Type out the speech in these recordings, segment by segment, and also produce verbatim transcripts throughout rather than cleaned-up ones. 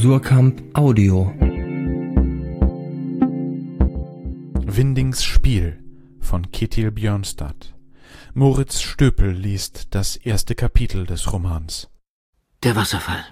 Surkamp Audio. Windings Spiel von Ketil Bjørnstad. Moritz Stöpel liest das erste Kapitel des Romans. Der Wasserfall.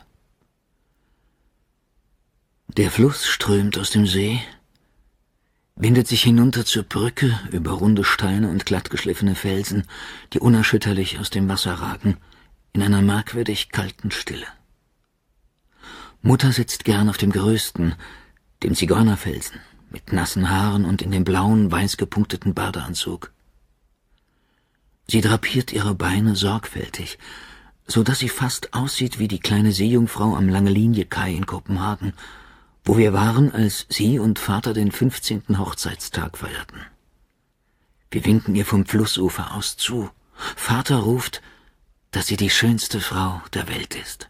Der Fluss strömt aus dem See, windet sich hinunter zur Brücke über runde Steine und glattgeschliffene Felsen, die unerschütterlich aus dem Wasser ragen, in einer merkwürdig kalten Stille. Mutter sitzt gern auf dem größten, dem Zigeunerfelsen, mit nassen Haaren und in dem blauen, weiß gepunkteten Badeanzug. Sie drapiert ihre Beine sorgfältig, so dass sie fast aussieht wie die kleine Seejungfrau am Langelinie-Kai in Kopenhagen, wo wir waren, als sie und Vater den fünfzehnten Hochzeitstag feierten. Wir winken ihr vom Flussufer aus zu. Vater ruft, dass sie die schönste Frau der Welt ist.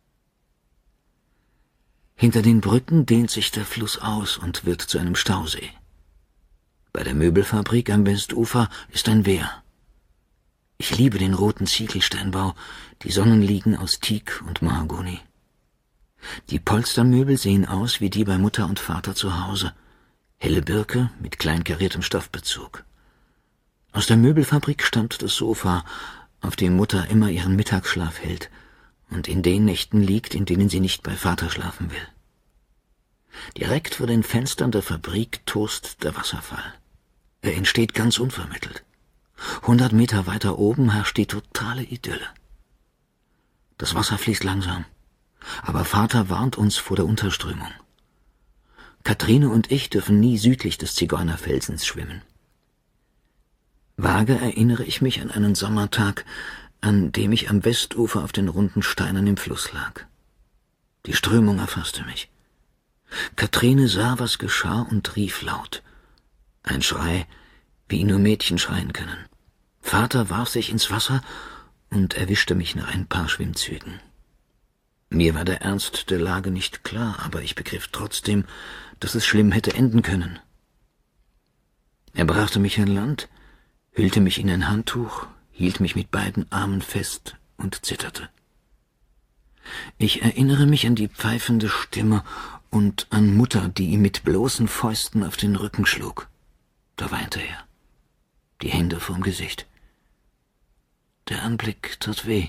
Hinter den Brücken dehnt sich der Fluss aus und wird zu einem Stausee. Bei der Möbelfabrik am Westufer ist ein Wehr. Ich liebe den roten Ziegelsteinbau, die Sonnenliegen aus Teak und Mahagoni. Die Polstermöbel sehen aus wie die bei Mutter und Vater zu Hause. Helle Birke mit kleinkariertem Stoffbezug. Aus der Möbelfabrik stammt das Sofa, auf dem Mutter immer ihren Mittagsschlaf hält und in den Nächten liegt, in denen sie nicht bei Vater schlafen will. Direkt vor den Fenstern der Fabrik tost der Wasserfall. Er entsteht ganz unvermittelt. Hundert Meter weiter oben herrscht die totale Idylle. Das Wasser fließt langsam, aber Vater warnt uns vor der Unterströmung. Katrine und ich dürfen nie südlich des Zigeunerfelsens schwimmen. Vage erinnere ich mich an einen Sommertag, an dem ich am Westufer auf den runden Steinen im Fluss lag. Die Strömung erfasste mich. Katrine sah, was geschah, und rief laut. Ein Schrei, wie ihn nur Mädchen schreien können. Vater warf sich ins Wasser und erwischte mich nach ein paar Schwimmzügen. Mir war der Ernst der Lage nicht klar, aber ich begriff trotzdem, dass es schlimm hätte enden können. Er brachte mich an Land, hüllte mich in ein Handtuch, hielt mich mit beiden Armen fest und zitterte. Ich erinnere mich an die pfeifende Stimme und an Mutter, die ihm mit bloßen Fäusten auf den Rücken schlug. Da weinte er, die Hände vorm Gesicht. Der Anblick tat weh.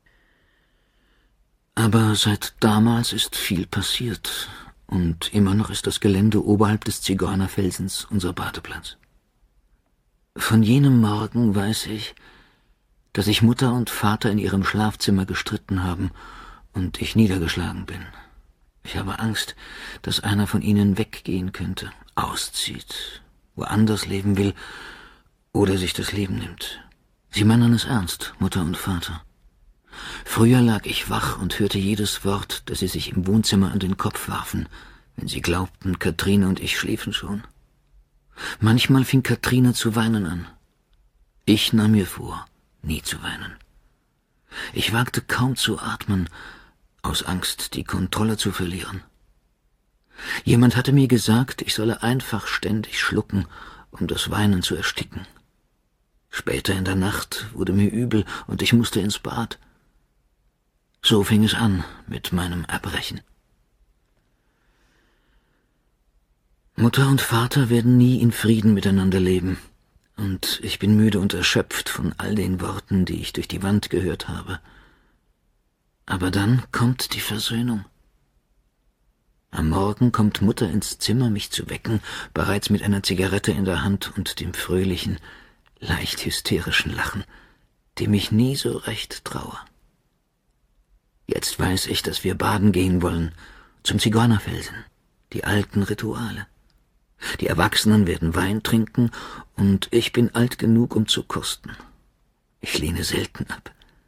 Aber seit damals ist viel passiert, und immer noch ist das Gelände oberhalb des Zigeunerfelsens unser Badeplatz. Von jenem Morgen weiß ich, dass sich Mutter und Vater in ihrem Schlafzimmer gestritten haben und ich niedergeschlagen bin. Ich habe Angst, dass einer von ihnen weggehen könnte, auszieht, woanders leben will oder sich das Leben nimmt. Sie meinen es ernst, Mutter und Vater. Früher lag ich wach und hörte jedes Wort, das sie sich im Wohnzimmer an den Kopf warfen, wenn sie glaubten, Katrine und ich schliefen schon. Manchmal fing Katrine zu weinen an. Ich nahm mir vor, nie zu weinen. Ich wagte kaum zu atmen, aus Angst, die Kontrolle zu verlieren. Jemand hatte mir gesagt, ich solle einfach ständig schlucken, um das Weinen zu ersticken. Später in der Nacht wurde mir übel und ich musste ins Bad. So fing es an mit meinem Erbrechen. Mutter und Vater werden nie in Frieden miteinander leben, und ich bin müde und erschöpft von all den Worten, die ich durch die Wand gehört habe. Aber dann kommt die Versöhnung. Am Morgen kommt Mutter ins Zimmer, mich zu wecken, bereits mit einer Zigarette in der Hand und dem fröhlichen, leicht hysterischen Lachen, dem ich nie so recht traue. Jetzt weiß ich, dass wir baden gehen wollen, zum Zigeunerfelsen, die alten Rituale. Die Erwachsenen werden Wein trinken, und ich bin alt genug, um zu kosten. Ich lehne selten ab.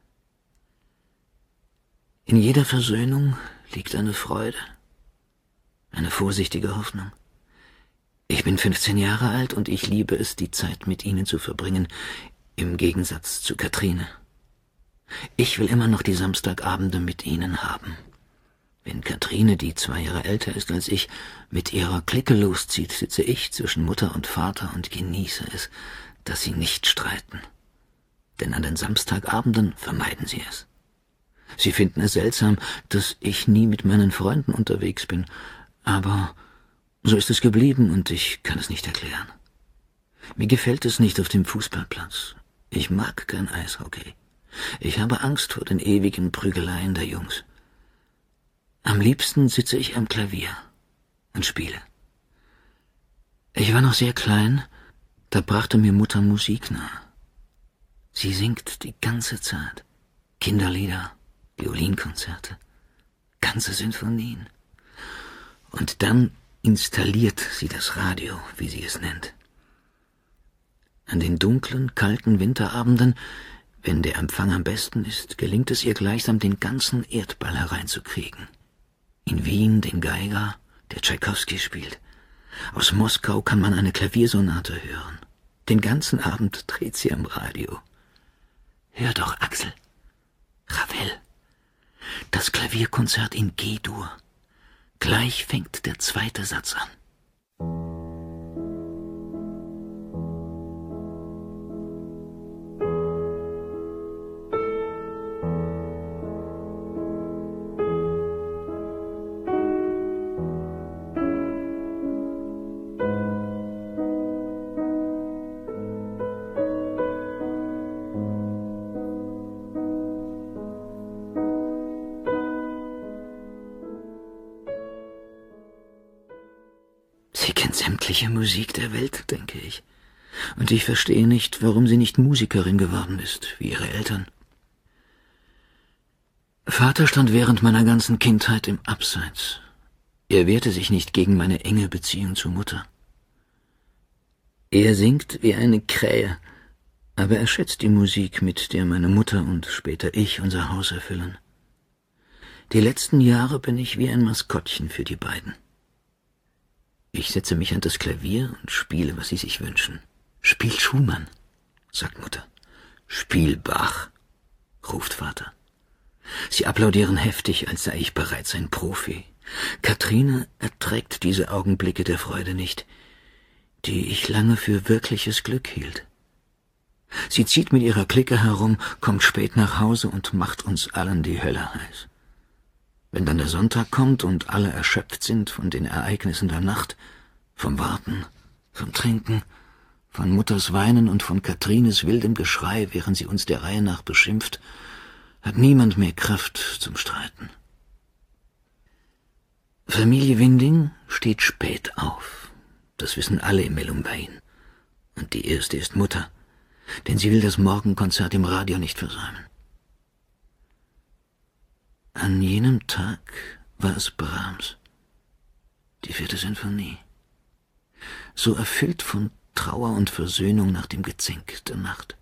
In jeder Versöhnung liegt eine Freude, eine vorsichtige Hoffnung. Ich bin fünfzehn Jahre alt und ich liebe es, die Zeit mit ihnen zu verbringen, im Gegensatz zu Katrine. Ich will immer noch die Samstagabende mit ihnen haben. Wenn Katrine, die zwei Jahre älter ist als ich, mit ihrer Clique loszieht, sitze ich zwischen Mutter und Vater und genieße es, dass sie nicht streiten. Denn an den Samstagabenden vermeiden sie es. Sie finden es seltsam, dass ich nie mit meinen Freunden unterwegs bin, aber so ist es geblieben und ich kann es nicht erklären. Mir gefällt es nicht auf dem Fußballplatz. Ich mag kein Eishockey. Ich habe Angst vor den ewigen Prügeleien der Jungs. Am liebsten sitze ich am Klavier und spiele. Ich war noch sehr klein, da brachte mir Mutter Musik nahe. Sie singt die ganze Zeit. Kinderlieder, Violinkonzerte, ganze Sinfonien. Und dann installiert sie das Radio, wie sie es nennt. An den dunklen, kalten Winterabenden, wenn der Empfang am besten ist, gelingt es ihr gleichsam, den ganzen Erdball hereinzukriegen. In Wien den Geiger, der Tschaikowski spielt. Aus Moskau kann man eine Klaviersonate hören. Den ganzen Abend dreht sie am Radio. Hör doch, Axel. Ravel. Das Klavierkonzert in G-Dur. Gleich fängt der zweite Satz an. Sie kennt sämtliche Musik der Welt, denke ich. Und ich verstehe nicht, warum sie nicht Musikerin geworden ist, wie ihre Eltern. Vater stand während meiner ganzen Kindheit im Abseits. Er wehrte sich nicht gegen meine enge Beziehung zur Mutter. Er singt wie eine Krähe, aber er schätzt die Musik, mit der meine Mutter und später ich unser Haus erfüllen. Die letzten Jahre bin ich wie ein Maskottchen für die beiden. Ich setze mich an das Klavier und spiele, was sie sich wünschen. »Spiel Schumann«, sagt Mutter. »Spiel Bach«, ruft Vater. Sie applaudieren heftig, als sei ich bereits ein Profi. Kathrine erträgt diese Augenblicke der Freude nicht, die ich lange für wirkliches Glück hielt. Sie zieht mit ihrer Clique herum, kommt spät nach Hause und macht uns allen die Hölle heiß. Wenn dann der Sonntag kommt und alle erschöpft sind von den Ereignissen der Nacht, vom Warten, vom Trinken, von Mutters Weinen und von Kathrines wildem Geschrei, während sie uns der Reihe nach beschimpft, hat niemand mehr Kraft zum Streiten. Familie Winding steht spät auf. Das wissen alle im Melumbain. Und die erste ist Mutter, denn sie will das Morgenkonzert im Radio nicht versäumen. An jenem Tag war es Brahms, die vierte Sinfonie, so erfüllt von Trauer und Versöhnung nach dem Gezänk der Nacht.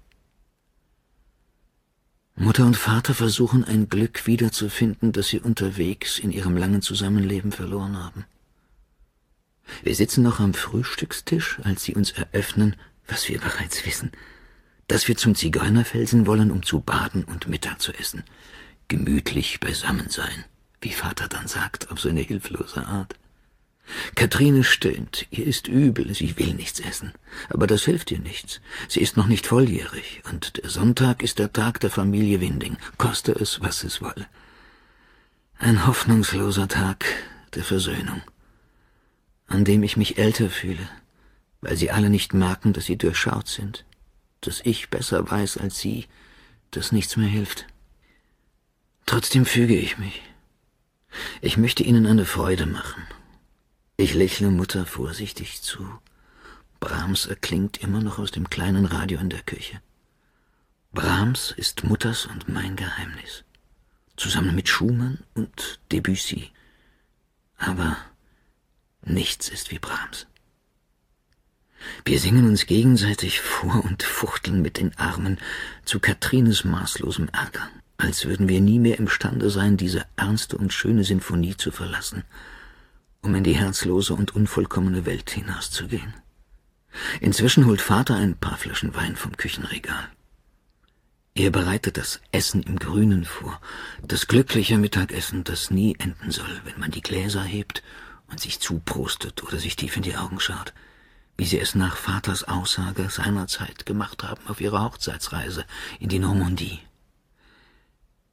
Mutter und Vater versuchen ein Glück wiederzufinden, das sie unterwegs in ihrem langen Zusammenleben verloren haben. Wir sitzen noch am Frühstückstisch, als sie uns eröffnen, was wir bereits wissen, dass wir zum Zigeunerfelsen wollen, um zu baden und Mittag zu essen. Gemütlich beisammen sein, wie Vater dann sagt, auf so eine hilflose Art. Kathrine stöhnt, ihr ist übel, sie will nichts essen. Aber das hilft ihr nichts. Sie ist noch nicht volljährig, und der Sonntag ist der Tag der Familie Winding, koste es, was es wolle. Ein hoffnungsloser Tag der Versöhnung, an dem ich mich älter fühle, weil sie alle nicht merken, dass sie durchschaut sind, dass ich besser weiß als sie, dass nichts mehr hilft. Trotzdem füge ich mich. Ich möchte ihnen eine Freude machen. Ich lächle Mutter vorsichtig zu. Brahms erklingt immer noch aus dem kleinen Radio in der Küche. Brahms ist Mutters und mein Geheimnis. Zusammen mit Schumann und Debussy. Aber nichts ist wie Brahms. Wir singen uns gegenseitig vor und fuchteln mit den Armen zu Kathrines maßlosem Ärger, als würden wir nie mehr imstande sein, diese ernste und schöne Sinfonie zu verlassen, um in die herzlose und unvollkommene Welt hinauszugehen. Inzwischen holt Vater ein paar Flaschen Wein vom Küchenregal. Er bereitet das Essen im Grünen vor, das glückliche Mittagessen, das nie enden soll, wenn man die Gläser hebt und sich zuprostet oder sich tief in die Augen schaut, wie sie es nach Vaters Aussage seinerzeit gemacht haben auf ihrer Hochzeitsreise in die Normandie.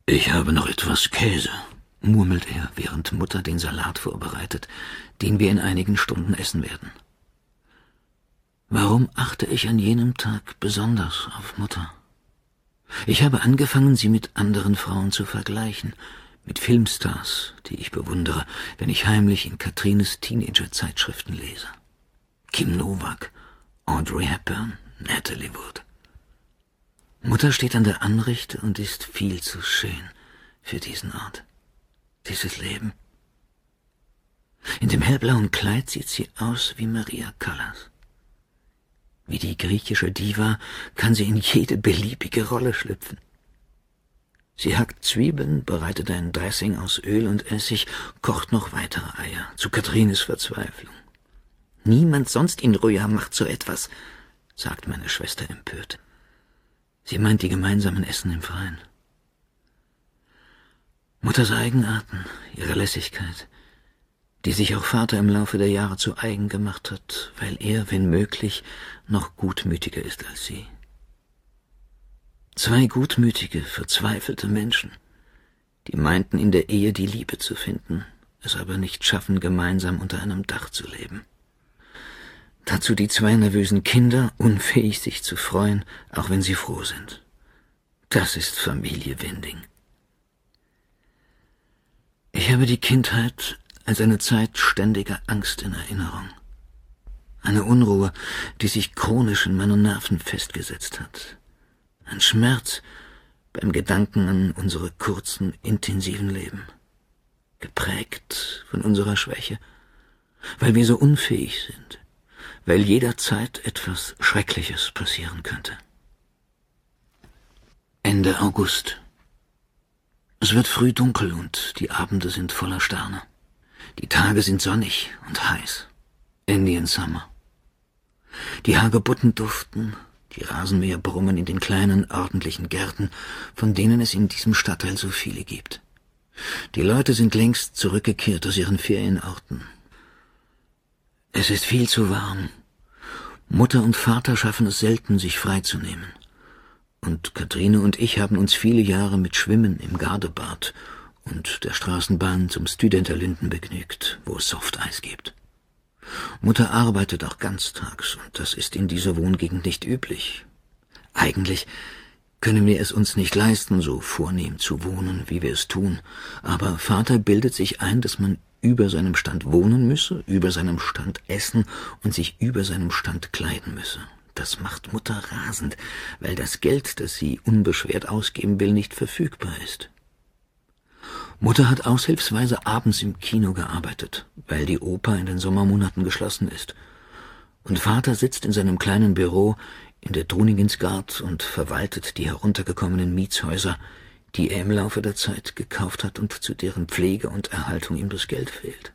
Ich habe noch etwas Käse, murmelt er, während Mutter den Salat vorbereitet, den wir in einigen Stunden essen werden. Warum achte ich an jenem Tag besonders auf Mutter? Ich habe angefangen, sie mit anderen Frauen zu vergleichen, mit Filmstars, die ich bewundere, wenn ich heimlich in Katrines Teenager-Zeitschriften lese. Kim Novak, Audrey Hepburn, Natalie Wood. Mutter steht an der Anrichte und ist viel zu schön für diesen Ort, dieses Leben. In dem hellblauen Kleid sieht sie aus wie Maria Callas. Wie die griechische Diva kann sie in jede beliebige Rolle schlüpfen. Sie hackt Zwiebeln, bereitet ein Dressing aus Öl und Essig, kocht noch weitere Eier, zu Katrines Verzweiflung. »Niemand sonst in Röja macht so etwas«, sagt meine Schwester empört. Sie meint die gemeinsamen Essen im Freien. Mutters Eigenarten, ihre Lässigkeit, die sich auch Vater im Laufe der Jahre zu eigen gemacht hat, weil er, wenn möglich, noch gutmütiger ist als sie. Zwei gutmütige, verzweifelte Menschen, die meinten, in der Ehe die Liebe zu finden, es aber nicht schaffen, gemeinsam unter einem Dach zu leben. Dazu die zwei nervösen Kinder, unfähig sich zu freuen, auch wenn sie froh sind. Das ist Familie Winding. Ich habe die Kindheit als eine Zeit ständiger Angst in Erinnerung. Eine Unruhe, die sich chronisch in meinen Nerven festgesetzt hat. Ein Schmerz beim Gedanken an unsere kurzen, intensiven Leben. Geprägt von unserer Schwäche, weil wir so unfähig sind, weil jederzeit etwas Schreckliches passieren könnte. Ende August. Es wird früh dunkel und die Abende sind voller Sterne. Die Tage sind sonnig und heiß. Indian Summer. Die Hagebutten duften, die Rasenmäher brummen in den kleinen, ordentlichen Gärten, von denen es in diesem Stadtteil so viele gibt. Die Leute sind längst zurückgekehrt aus ihren Ferienorten. Es ist viel zu warm. Mutter und Vater schaffen es selten, sich freizunehmen. Und Katrine und ich haben uns viele Jahre mit Schwimmen im Gardebad und der Straßenbahn zum Studenterlinden begnügt, wo es Softeis gibt. Mutter arbeitet auch ganztags, und das ist in dieser Wohngegend nicht üblich. Eigentlich können wir es uns nicht leisten, so vornehm zu wohnen, wie wir es tun, aber Vater bildet sich ein, dass man über seinem Stand wohnen müsse, über seinem Stand essen und sich über seinem Stand kleiden müsse. Das macht Mutter rasend, weil das Geld, das sie unbeschwert ausgeben will, nicht verfügbar ist. Mutter hat aushilfsweise abends im Kino gearbeitet, weil die Oper in den Sommermonaten geschlossen ist. Und Vater sitzt in seinem kleinen Büro in der Druningensgard und verwaltet die heruntergekommenen Mietshäuser, die er im Laufe der Zeit gekauft hat und zu deren Pflege und Erhaltung ihm das Geld fehlt.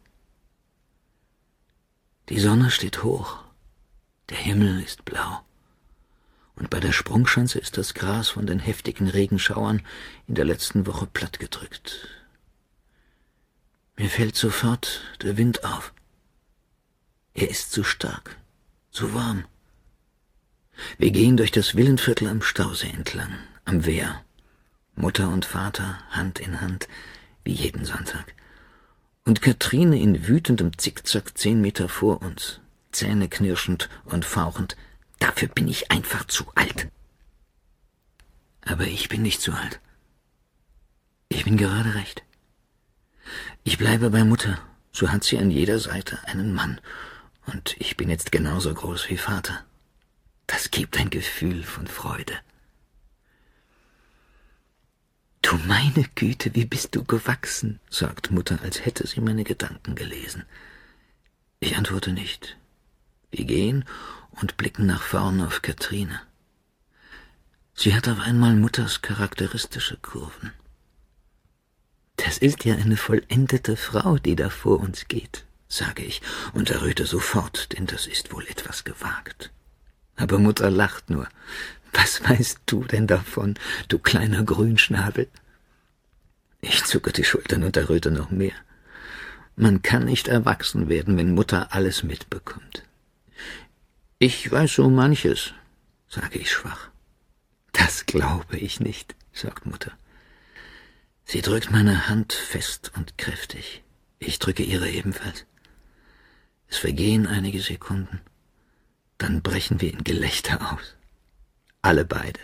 Die Sonne steht hoch, der Himmel ist blau, und bei der Sprungschanze ist das Gras von den heftigen Regenschauern in der letzten Woche plattgedrückt. Mir fällt sofort der Wind auf. Er ist zu stark, zu warm. Wir gehen durch das Villenviertel am Stausee entlang, am Wehr. Mutter und Vater Hand in Hand, wie jeden Sonntag. Und Katrine in wütendem Zickzack zehn Meter vor uns, zähneknirschend und fauchend. Dafür bin ich einfach zu alt. Aber ich bin nicht zu alt. Ich bin gerade recht. Ich bleibe bei Mutter, so hat sie an jeder Seite einen Mann, und ich bin jetzt genauso groß wie Vater. Das gibt ein Gefühl von Freude. »Du meine Güte, wie bist du gewachsen«, sagt Mutter, als hätte sie meine Gedanken gelesen. Ich antworte nicht. Wir gehen und blicken nach vorn auf Katrine. Sie hat auf einmal Mutters charakteristische Kurven. »Das ist ja eine vollendete Frau, die da vor uns geht«, sage ich und erröte sofort, denn das ist wohl etwas gewagt. Aber Mutter lacht nur. »Was weißt du denn davon, du kleiner Grünschnabel?« Ich zucke die Schultern und erröte noch mehr. Man kann nicht erwachsen werden, wenn Mutter alles mitbekommt. »Ich weiß so manches«, sage ich schwach. »Das glaube ich nicht«, sagt Mutter. Sie drückt meine Hand fest und kräftig. Ich drücke ihre ebenfalls. Es vergehen einige Sekunden. Dann brechen wir in Gelächter aus. Alle beide.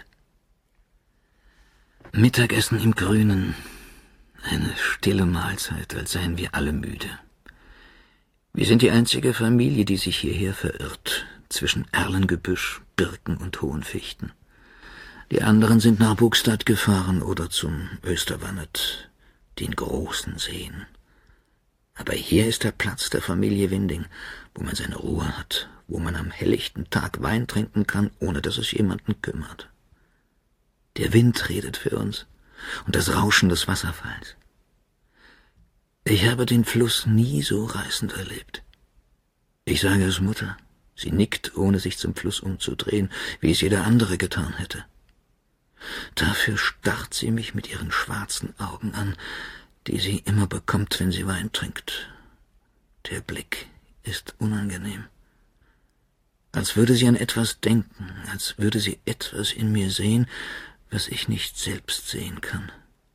Mittagessen im Grünen. Eine stille Mahlzeit, als seien wir alle müde. Wir sind die einzige Familie, die sich hierher verirrt, zwischen Erlengebüsch, Birken und hohen Fichten. Die anderen sind nach Bugstad gefahren oder zum Österwannet, den großen Seen. Aber hier ist der Platz der Familie Winding, wo man seine Ruhe hat, wo man am helllichten Tag Wein trinken kann, ohne dass es jemanden kümmert. Der Wind redet für uns und das Rauschen des Wasserfalls. Ich habe den Fluss nie so reißend erlebt. Ich sage es Mutter. Sie nickt, ohne sich zum Fluss umzudrehen, wie es jeder andere getan hätte. Dafür starrt sie mich mit ihren schwarzen Augen an, die sie immer bekommt, wenn sie Wein trinkt. Der Blick ist unangenehm. Als würde sie an etwas denken, als würde sie etwas in mir sehen, was ich nicht selbst sehen kann.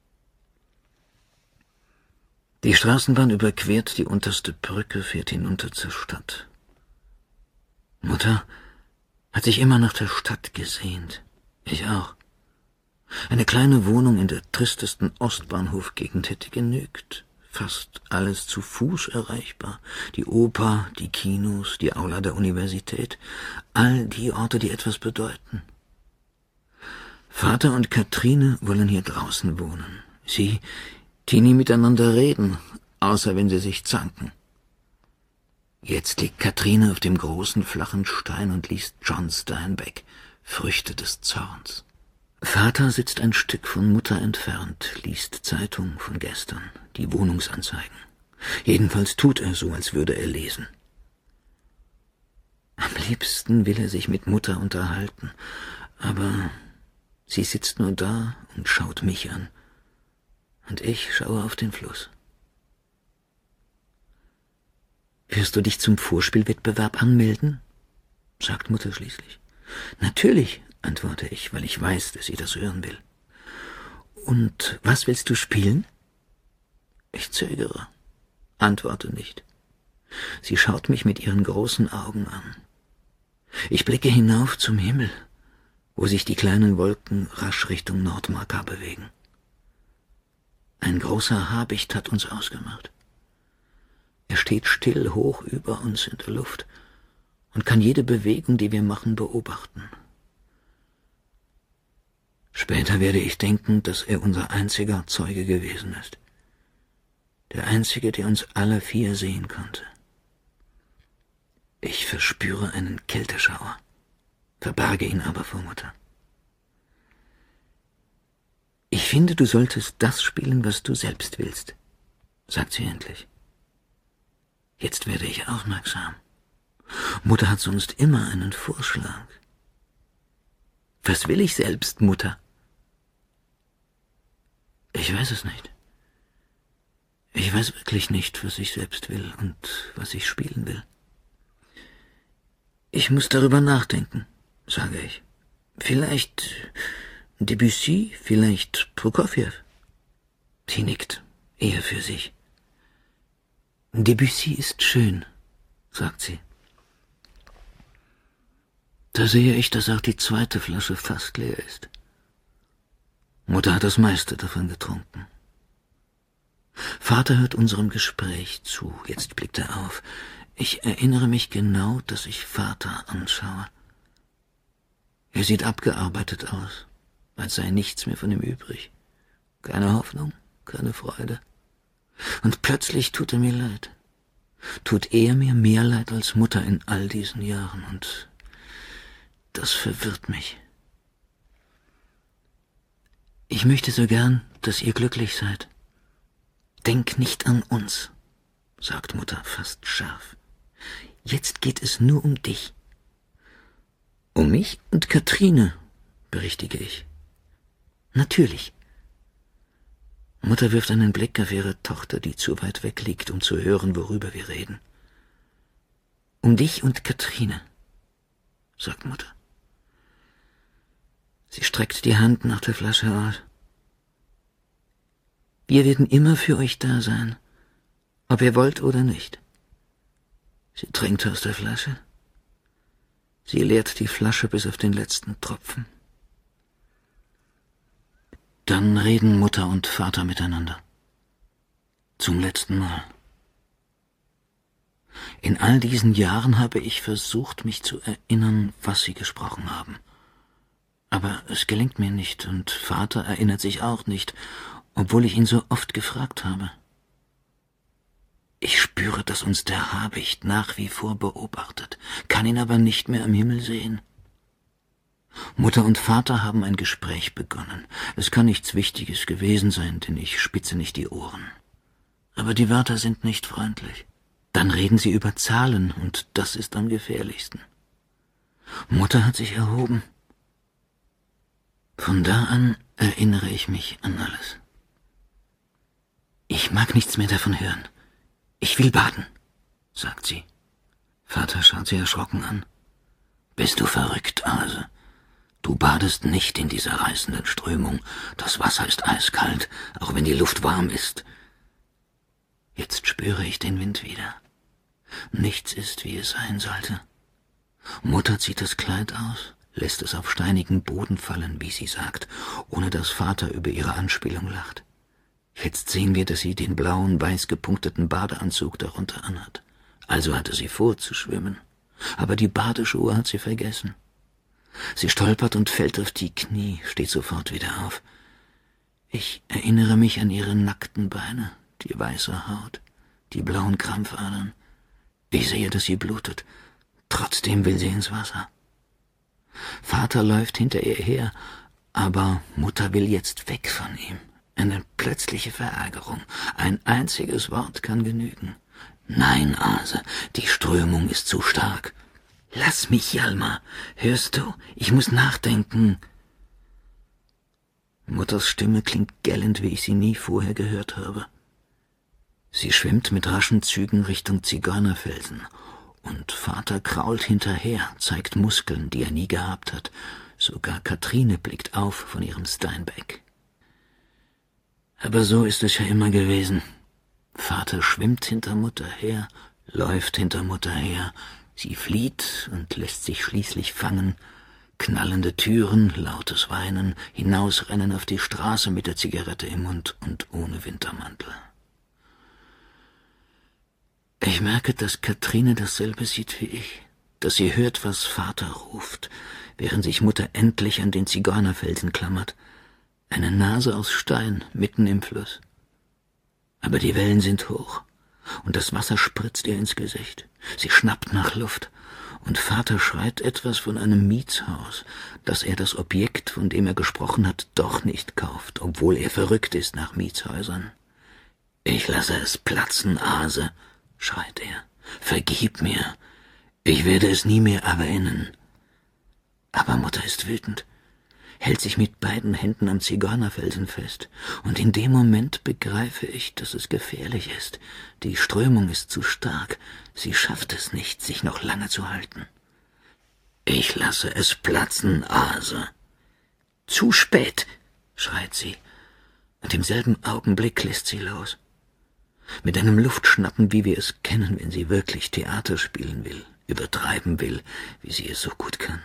Die Straßenbahn überquert die unterste Brücke, fährt hinunter zur Stadt. Mutter hat sich immer nach der Stadt gesehnt. Ich auch. Eine kleine Wohnung in der tristesten Ostbahnhofgegend hätte genügt. Fast alles zu Fuß erreichbar. Die Oper, die Kinos, die Aula der Universität. All die Orte, die etwas bedeuten. Vater und Katrine wollen hier draußen wohnen. Sie, die nie miteinander reden, außer wenn sie sich zanken. Jetzt liegt Katrine auf dem großen, flachen Stein und liest John Steinbeck, Früchte des Zorns. Vater sitzt ein Stück von Mutter entfernt, liest Zeitung von gestern, die Wohnungsanzeigen. Jedenfalls tut er so, als würde er lesen. Am liebsten will er sich mit Mutter unterhalten, aber sie sitzt nur da und schaut mich an. Und ich schaue auf den Fluss. »Wirst du dich zum Vorspielwettbewerb anmelden?« sagt Mutter schließlich. »Natürlich«, antworte ich, weil ich weiß, dass sie das hören will. »Und was willst du spielen?« Ich zögere, antworte nicht. Sie schaut mich mit ihren großen Augen an. Ich blicke hinauf zum Himmel, wo sich die kleinen Wolken rasch Richtung Nordmarka bewegen. Ein großer Habicht hat uns ausgemacht. Er steht still hoch über uns in der Luft und kann jede Bewegung, die wir machen, beobachten. Später werde ich denken, dass er unser einziger Zeuge gewesen ist. Der einzige, der uns alle vier sehen konnte. Ich verspüre einen Kälteschauer, verberge ihn aber vor Mutter. »Ich finde, du solltest das spielen, was du selbst willst«, sagt sie endlich. Jetzt werde ich aufmerksam. Mutter hat sonst immer einen Vorschlag. »Was will ich selbst, Mutter?« Ich weiß es nicht. Ich weiß wirklich nicht, was ich selbst will und was ich spielen will. Ich muss darüber nachdenken, sage ich. Vielleicht Debussy, vielleicht Prokofjew. Sie nickt, eher für sich. Debussy ist schön, sagt sie. Da sehe ich, dass auch die zweite Flasche fast leer ist. Mutter hat das meiste davon getrunken. Vater hört unserem Gespräch zu. Jetzt blickt er auf. Ich erinnere mich genau, dass ich Vater anschaue. Er sieht abgearbeitet aus, als sei nichts mehr von ihm übrig. Keine Hoffnung, keine Freude. Und plötzlich tut er mir leid. Tut er mir mehr leid als Mutter in all diesen Jahren. Und das verwirrt mich. Ich möchte so gern, dass ihr glücklich seid. Denk nicht an uns, sagt Mutter fast scharf. Jetzt geht es nur um dich. Um mich und Katrine, berichtige ich. Natürlich. Mutter wirft einen Blick auf ihre Tochter, die zu weit weg liegt, um zu hören, worüber wir reden. Um dich und Katrine, sagt Mutter. Sie streckt die Hand nach der Flasche aus. Wir werden immer für euch da sein, ob ihr wollt oder nicht. Sie trinkt aus der Flasche. Sie leert die Flasche bis auf den letzten Tropfen. Dann reden Mutter und Vater miteinander. Zum letzten Mal. In all diesen Jahren habe ich versucht, mich zu erinnern, was sie gesprochen haben. Aber es gelingt mir nicht, und Vater erinnert sich auch nicht, obwohl ich ihn so oft gefragt habe. Ich spüre, dass uns der Habicht nach wie vor beobachtet, kann ihn aber nicht mehr am Himmel sehen. Mutter und Vater haben ein Gespräch begonnen. Es kann nichts Wichtiges gewesen sein, denn ich spitze nicht die Ohren. Aber die Wörter sind nicht freundlich. Dann reden sie über Zahlen, und das ist am gefährlichsten. Mutter hat sich erhoben. Von da an erinnere ich mich an alles. Ich mag nichts mehr davon hören. Ich will baden, sagt sie. Vater schaut sie erschrocken an. Bist du verrückt, Ase? Du badest nicht in dieser reißenden Strömung. Das Wasser ist eiskalt, auch wenn die Luft warm ist. Jetzt spüre ich den Wind wieder. Nichts ist, wie es sein sollte. Mutter zieht das Kleid aus, lässt es auf steinigen Boden fallen, wie sie sagt, ohne dass Vater über ihre Anspielung lacht. Jetzt sehen wir, dass sie den blauen, weiß gepunkteten Badeanzug darunter anhat. Also hatte sie vor zu schwimmen. Aber die Badeschuhe hat sie vergessen. Sie stolpert und fällt auf die Knie, steht sofort wieder auf. Ich erinnere mich an ihre nackten Beine, die weiße Haut, die blauen Krampfadern. Ich sehe, dass sie blutet. Trotzdem will sie ins Wasser. Vater läuft hinter ihr her, aber Mutter will jetzt weg von ihm. Eine plötzliche Verärgerung. Ein einziges Wort kann genügen. Nein, Ase, die Strömung ist zu stark. Lass mich, Hjalmar. Hörst du? Ich muss nachdenken. Mutters Stimme klingt gellend, wie ich sie nie vorher gehört habe. Sie schwimmt mit raschen Zügen Richtung Zigeunerfelsen, und Vater krault hinterher, zeigt Muskeln, die er nie gehabt hat. Sogar Katrine blickt auf von ihrem Steinbeck. Aber so ist es ja immer gewesen. Vater schwimmt hinter Mutter her, läuft hinter Mutter her, sie flieht und lässt sich schließlich fangen. Knallende Türen, lautes Weinen, hinausrennen auf die Straße mit der Zigarette im Mund und ohne Wintermantel. Ich merke, dass Katrine dasselbe sieht wie ich, dass sie hört, was Vater ruft, während sich Mutter endlich an den Zigeunerfelsen klammert. Eine Nase aus Stein mitten im Fluss. Aber die Wellen sind hoch, und das Wasser spritzt ihr ins Gesicht. Sie schnappt nach Luft, und Vater schreit etwas von einem Mietshaus, dass er das Objekt, von dem er gesprochen hat, doch nicht kauft, obwohl er verrückt ist nach Mietshäusern. »Ich lasse es platzen, Ase«, schreit er. »Vergib mir, ich werde es nie mehr erwähnen.« Aber Mutter ist wütend, hält sich mit beiden Händen am Zigeunerfelsen fest, und in dem Moment begreife ich, dass es gefährlich ist. Die Strömung ist zu stark, sie schafft es nicht, sich noch lange zu halten. »Ich lasse es platzen, Ase.« »Zu spät«, schreit sie, und im selben Augenblick lässt sie los. Mit einem Luftschnappen, wie wir es kennen, wenn sie wirklich Theater spielen will, übertreiben will, wie sie es so gut kann.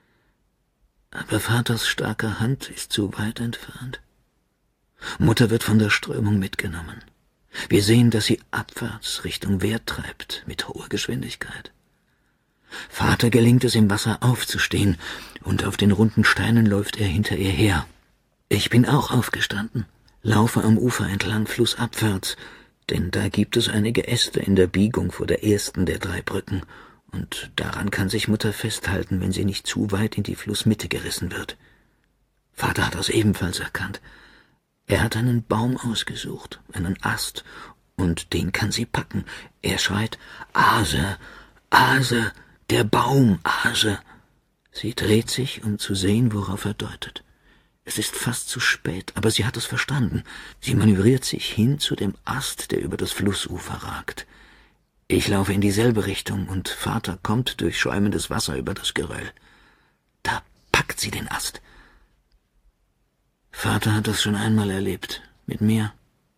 Aber Vaters starke Hand ist zu weit entfernt. Mutter wird von der Strömung mitgenommen. Wir sehen, dass sie abwärts Richtung Wehr treibt, mit hoher Geschwindigkeit. Vater gelingt es, im Wasser aufzustehen, und auf den runden Steinen läuft er hinter ihr her. Ich bin auch aufgestanden, laufe am Ufer entlang flussabwärts, denn da gibt es einige Äste in der Biegung vor der ersten der drei Brücken, und daran kann sich Mutter festhalten, wenn sie nicht zu weit in die Flussmitte gerissen wird. Vater hat das ebenfalls erkannt. Er hat einen Baum ausgesucht, einen Ast, und den kann sie packen. Er schreit, »Ase, Ase, der Baum, Ase!« Sie dreht sich, um zu sehen, worauf er deutet. Es ist fast zu spät, aber sie hat es verstanden. Sie manövriert sich hin zu dem Ast, der über das Flussufer ragt. Ich laufe in dieselbe Richtung, und Vater kommt durch schäumendes Wasser über das Geröll. Da packt sie den Ast. Vater hat das schon einmal erlebt, mit mir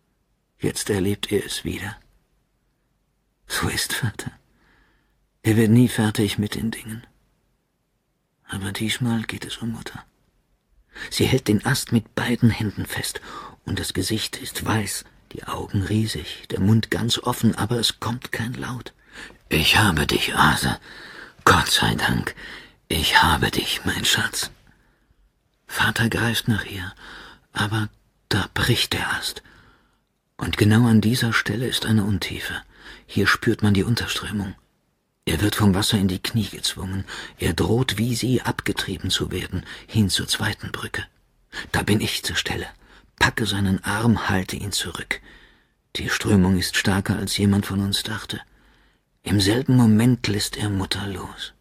Jetzt erlebt er es wieder. So ist Vater. Er wird nie fertig mit den Dingen. Aber diesmal geht es um Mutter. Sie hält den Ast mit beiden Händen fest, und das Gesicht ist weiß, die Augen riesig, der Mund ganz offen, aber es kommt kein Laut. »Ich habe dich, Arthur. Gott sei Dank. Ich habe dich, mein Schatz.« Vater greift nach ihr, aber da bricht der Ast. Und genau an dieser Stelle ist eine Untiefe. Hier spürt man die Unterströmung. Er wird vom Wasser in die Knie gezwungen. Er droht, wie sie, abgetrieben zu werden, hin zur zweiten Brücke. Da bin ich zur Stelle, packe seinen Arm, halte ihn zurück. Die Strömung ist stärker, als jemand von uns dachte. Im selben Moment lässt er Mutter los.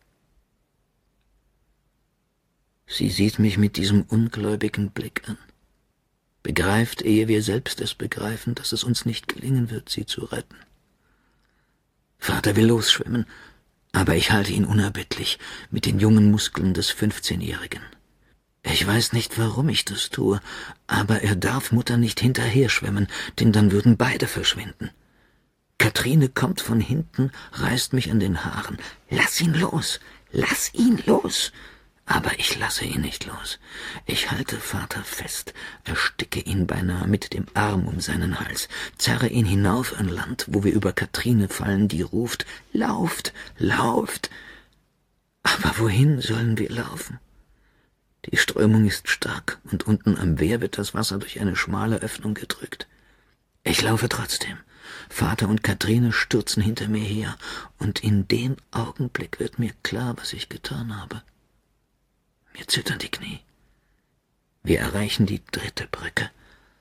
Sie sieht mich mit diesem ungläubigen Blick an, begreift, ehe wir selbst es begreifen, dass es uns nicht gelingen wird, sie zu retten. Vater will losschwimmen, aber ich halte ihn unerbittlich mit den jungen Muskeln des fünfzehnjährigen. Ich weiß nicht, warum ich das tue, aber er darf Mutter nicht hinterher schwimmen, denn dann würden beide verschwinden. Kathrine kommt von hinten, reißt mich an den Haaren. »Lass ihn los! Lass ihn los!« Aber ich lasse ihn nicht los. Ich halte Vater fest, ersticke ihn beinahe mit dem Arm um seinen Hals, zerre ihn hinauf an Land, wo wir über Kathrine fallen, die ruft, »Lauft, lauft!« Aber wohin sollen wir laufen? Die Strömung ist stark, und unten am Wehr wird das Wasser durch eine schmale Öffnung gedrückt. Ich laufe trotzdem. Vater und Kathrine stürzen hinter mir her, und in dem Augenblick wird mir klar, was ich getan habe. Mir zittern die Knie. Wir erreichen die dritte Brücke.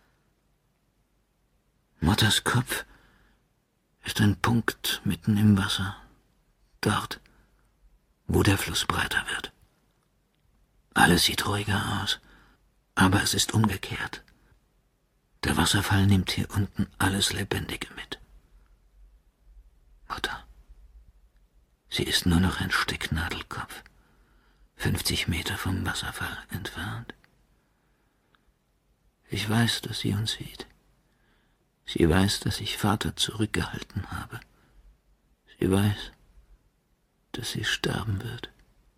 Mutters Kopf ist ein Punkt mitten im Wasser, dort, wo der Fluss breiter wird. Alles sieht ruhiger aus, aber es ist umgekehrt. Der Wasserfall nimmt hier unten alles Lebendige mit. Mutter. Sie ist nur noch ein Stecknadelkopf, fünfzig Meter vom Wasserfall entfernt. Ich weiß, dass sie uns sieht. Sie weiß, dass ich Vater zurückgehalten habe. Sie weiß, dass sie sterben wird.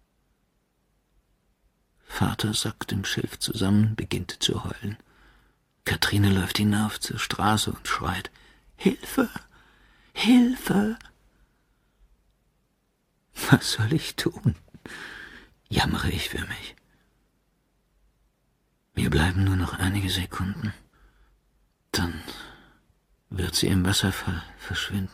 Vater sackt im Schilf zusammen, beginnt zu heulen. Kathrine läuft hinauf zur Straße und schreit, »Hilfe! Hilfe!« Was soll ich tun? Jammere ich für mich. Mir bleiben nur noch einige Sekunden. Dann wird sie im Wasserfall verschwinden.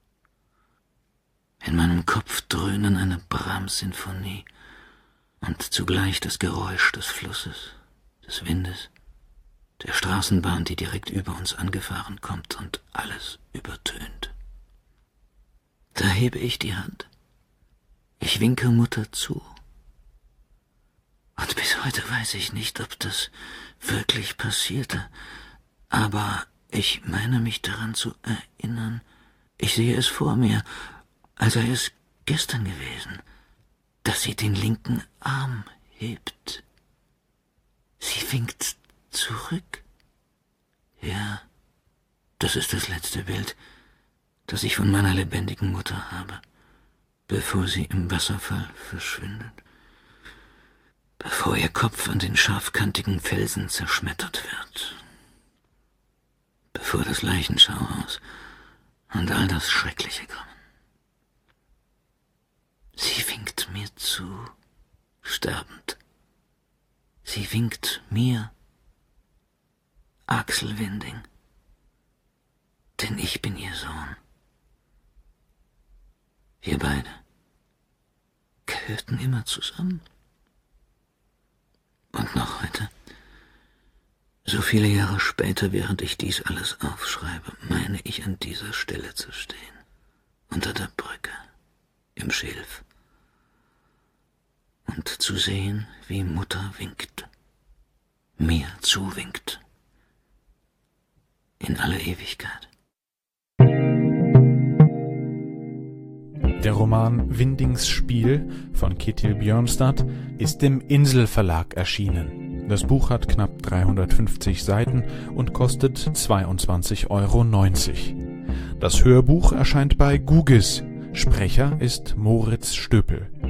In meinem Kopf dröhnen eine Brahms-Sinfonie und zugleich das Geräusch des Flusses, des Windes, der Straßenbahn, die direkt über uns angefahren kommt und alles übertönt. Da hebe ich die Hand. Ich winke Mutter zu. Und bis heute weiß ich nicht, ob das wirklich passierte, aber ich meine mich daran zu erinnern. Ich sehe es vor mir, als sei es gestern gewesen, dass sie den linken Arm hebt. Sie winkt zurück. Ja, das ist das letzte Bild, das ich von meiner lebendigen Mutter habe, bevor sie im Wasserfall verschwindet, bevor ihr Kopf an den scharfkantigen Felsen zerschmettert wird, bevor das Leichenschauhaus und all das Schreckliche kommen. Sie winkt mir zu, sterbend. Sie winkt mir, Axel Winding, denn ich bin ihr Sohn. Wir beide gehörten immer zusammen. Und noch heute, so viele Jahre später, während ich dies alles aufschreibe, meine ich an dieser Stelle zu stehen, unter der Brücke, im Schilf, und zu sehen, wie Mutter winkt, mir zuwinkt, in alle Ewigkeit. Der Roman Windings Spiel von Ketil Bjørnstad ist im Insel Verlag erschienen. Das Buch hat knapp dreihundertfünfzig Seiten und kostet zweiundzwanzig Euro neunzig. Das Hörbuch erscheint bei Gugis. Sprecher ist Moritz Stöpel.